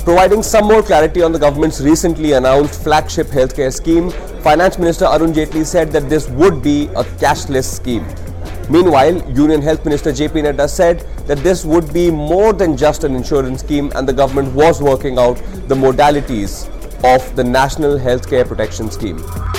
Providing some more clarity on the government's recently announced flagship healthcare scheme, Finance Minister Arun Jaitley said that this would be a cashless scheme. Meanwhile, Union Health Minister JP Nadda said that this would be more than just an insurance scheme, and the government was working out the modalities of the National Healthcare Protection Scheme.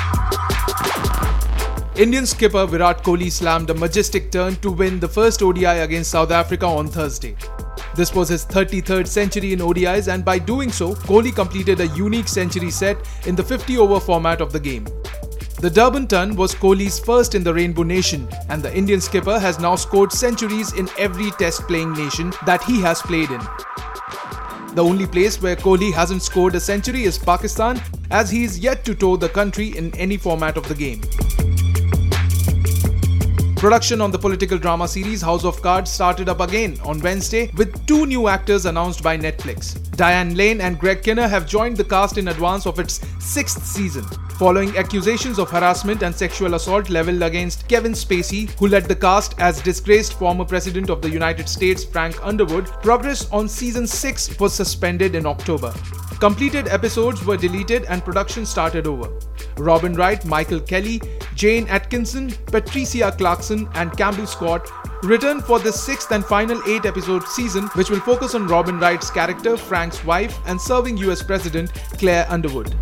Indian skipper Virat Kohli slammed a majestic turn to win the first ODI against South Africa on Thursday. This was his 33rd century in ODIs, and by doing so, Kohli completed a unique century set in the 50-over format of the game. The Durban ton was Kohli's first in the Rainbow Nation, and the Indian skipper has now scored centuries in every test-playing nation that he has played in. The only place where Kohli hasn't scored a century is Pakistan, as he is yet to tour the country in any format of the game. Production on the political drama series House of Cards started up again on Wednesday with 2 new actors announced by Netflix. Diane Lane and Greg Kinnear have joined the cast in advance of its 6th season, following accusations of harassment and sexual assault leveled against Kevin Spacey, who led the cast as disgraced former President of the United States Frank Underwood. Progress on season 6 was suspended in October. Completed episodes were deleted and production started over. Robin Wright, Michael Kelly, Jane Atkinson, Patricia Clarkson and Campbell Scott return for the 6th and final 8-episode season, which will focus on Robin Wright's character, Frank's wife, and serving US President Claire Underwood.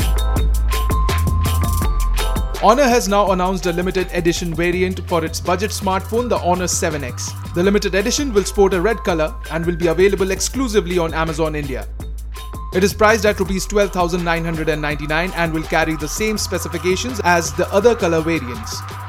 Honor has now announced a limited edition variant for its budget smartphone, the Honor 7X. The limited edition will sport a red color and will be available exclusively on Amazon India. It is priced at Rs 12,999 and will carry the same specifications as the other color variants.